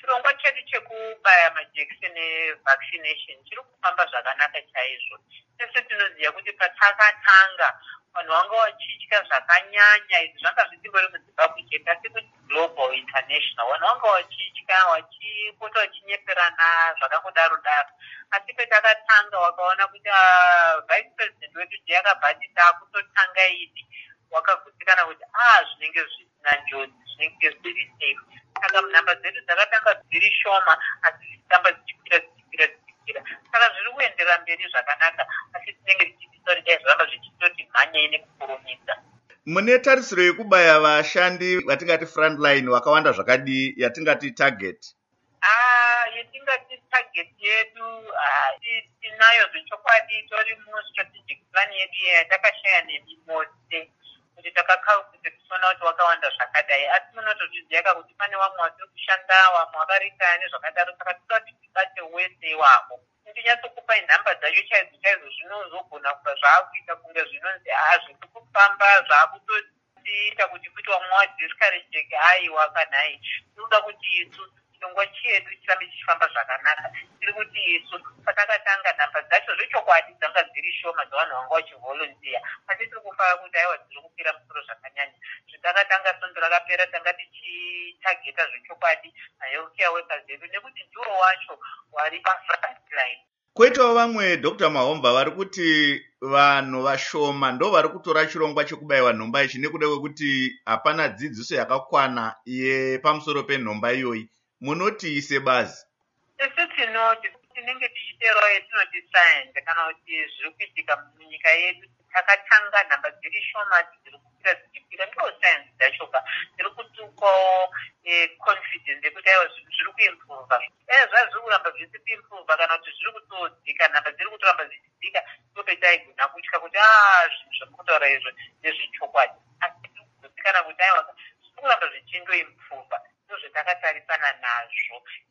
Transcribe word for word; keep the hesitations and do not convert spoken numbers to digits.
chirongwa chedu chekubaya majekiseni vaccination chiri kufamba zvakanaka chaizvo. Tese tinoziva kuti patakatanga vanhu vanga vachitya zvakanyanya. Izvi zvanga zvisingori muZimbabwe chete asi kuti global international vanhu vanga vachitya vachipota vachinyeperana zvakangodaro daro. Asi petakatanga wakaona kuti vice president wedu ndiye akabhati taakutotanga idi wakagutsikana kuti ah zvinenge zvisina njodzi zvinenge zviri safe. Saka nhamba dzedu dzakatanga dziri shoma asi dzichitamba dzichikwira dzichikwira dzichikwira. Saka zviri kuendera mberi zvakanaka asi tinenge tichitiso dai zviramba zvichitoti mhanyei nekukurumidza. Mune tarisiro yekubaya vashandi vatingati frontline wakawanda zvakadii yatingati target? Ah, yatingati target yedu tinayo zvechokwadi tori mustrategic plan yedu yatakashaya nemimose kuti takakalkulate tichiona kuti wakawanda zvakadai asi munotozviziva kuti pane vamwe vasiri kushanda vamwe vakaritaya nezvakadaro. Saka toda kuti tibate wese iwavo. Ndinyatsokupai nhamba dzacho chaidzo chaizvo zvinozogona kuva zvaakuita kunge zvinonzi haa zviri kufamba zvaakutoita kuti kuti vamwe vadiscourageke aiwa kanhai. Tinoda kuti isu chirongwa chedu chirambe chichifamba zvakanaka. Tiri kuti isu patakatanga nhamba dzacho zvechokwadi dzanga dziri shoma dzavanhu vanga vachivolunteer asi tiri kufara kuti aiwa dziri kupira musoro zvakanyanya. Zvatakatanga sondo rakapera tanga tichitageta zvechokwadi mahealthcare workers edu nekuti ndiwo wacho wari pafrontline. Kwoitawo vamwe Dr Mahomba vari kuti vanhu vashoma ndo vari kutora chirongwa chekubayiwa nhomba ichi nekuda kwekuti hapana dzidziso yakakwana yepamusoro penhomba iyoyi. Munoti sebazi? Isu tinoti tinenge tichiteerawo yetinoti science kana kuti zviri kuitika munyika yedu. Takatanga nhamba dziri shoma dziri kukwira dzichikwira ndo science dzachoka dziri kutupawo confidence yekuti aiwa zviri kuimprova. Dai zvazviri kuramba zvisi kuimprova kana kuti zviri kutodzika nhamba dziri kutoramba zvichidzika ndopetaigona kutya kuti ah zvinhu zvamukutaura izvo ndezvechokwadi asi tiri kugutsikana kuti aiwa zviri kuramba zvichindoimprova. Ndozvatakatarisa nazvo.